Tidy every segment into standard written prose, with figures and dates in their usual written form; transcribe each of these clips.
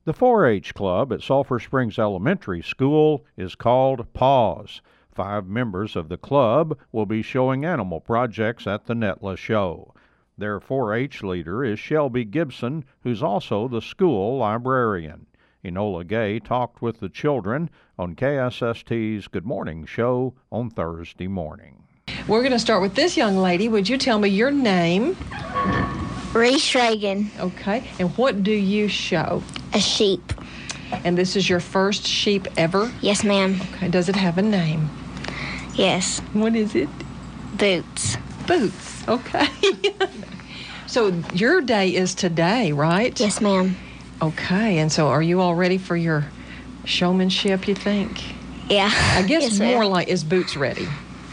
The 4-H Club at Sulphur Springs Elementary School is called PAWS. 5 members of the club will be showing animal projects at the NETLA show. Their 4-H leader is Shelby Gibson, who's also the school librarian. Enola Gay talked with the children on KSST's Good Morning show on Thursday morning. We're going to start with this young lady. Would you tell me your name? Reese Reagan. Okay. And what do you show? A sheep. And this is your first sheep ever? Yes, ma'am. Okay. Does it have a name? Yes. What is it? Boots. Boots. Okay. So your day is today, right? Yes, ma'am. Okay. And so are you all ready for your showmanship, you think? Yeah. I guess yes, more ma'am. like, is Boots ready?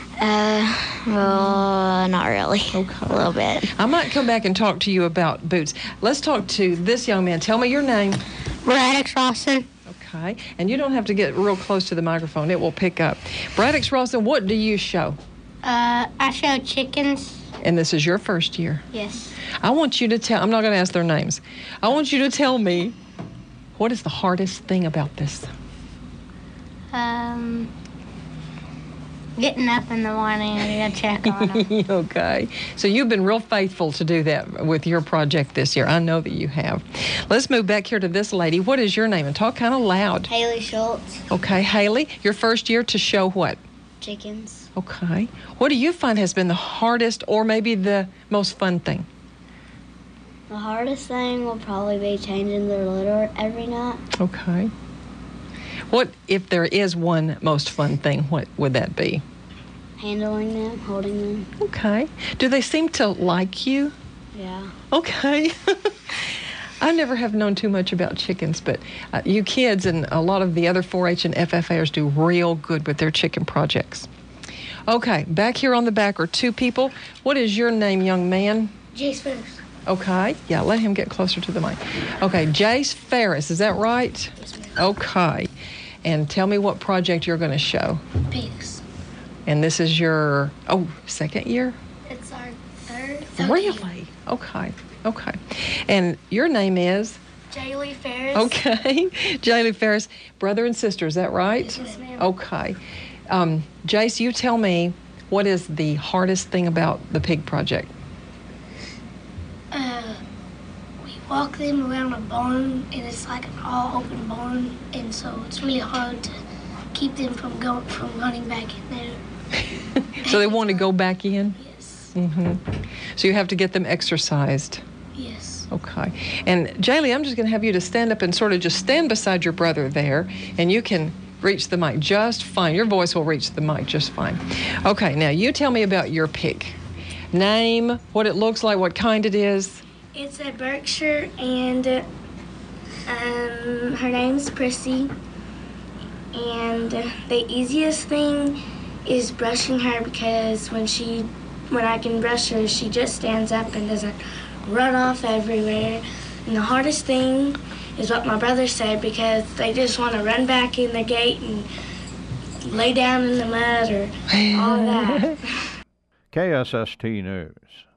Well, not really. Okay. A little bit. I might come back and talk to you about Boots. Let's talk to this young man. Tell me your name. Braddock Rawson. Okay. And you don't have to get real close to the microphone. It will pick up. Braddock Rawson, what do you show? I show chickens. And this is your first year. Yes. I want you to tell, I'm not going to ask their names. I want you to tell me, what is the hardest thing about this? Getting up in the morning and check on them. Okay. So you've been real faithful to do that with your project this year. I know that you have. Let's move back here to this lady. What is your name? And talk kind of loud. Haley Schultz. Okay. Haley, your first year to show what? Chickens. Okay. What do you find has been the hardest or maybe the most fun thing? The hardest thing will probably be changing their litter every night. Okay. What, if there is one most fun thing, what would that be? Handling them, holding them. Okay. Do they seem to like you? Yeah. Okay. I never have known too much about chickens, but you kids and a lot of the other 4-H and FFAers do real good with their chicken projects. Okay, back here on the back are 2 people. What is your name, young man? Jace Ferris. Okay. Yeah, let him get closer to the mic. Okay, Jace Ferris, is that right? Yes, ma'am. Okay. And tell me what project you're going to show. Pigs. And this is your, second year? It's our third. Really? Okay. Okay. And your name is? Jaylee Ferris. Okay. Jaylee Ferris. Brother and sister, is that right? Yes, ma'am. Okay. Jace, you tell me, what is the hardest thing about the pig project? We walk them around a barn, and it's like an all-open barn, and so it's really hard to keep them from running back in there. So they want to go back in? Yes. Mm-hmm. So you have to get them exercised. Yes. Okay. And Jaylee, I'm just going to have you to stand up and sort of just stand beside your brother there, and you can reach the mic just fine. Your voice will reach the mic just fine. Okay, now you tell me about your pig. Name, what it looks like, what kind it is. It's a Berkshire, and her name's Prissy. And the easiest thing is brushing her, because when I can brush her, she just stands up and doesn't run off everywhere. And the hardest thing is what my brother said, because they just want to run back in the gate and lay down in the mud or all of that. KSST News.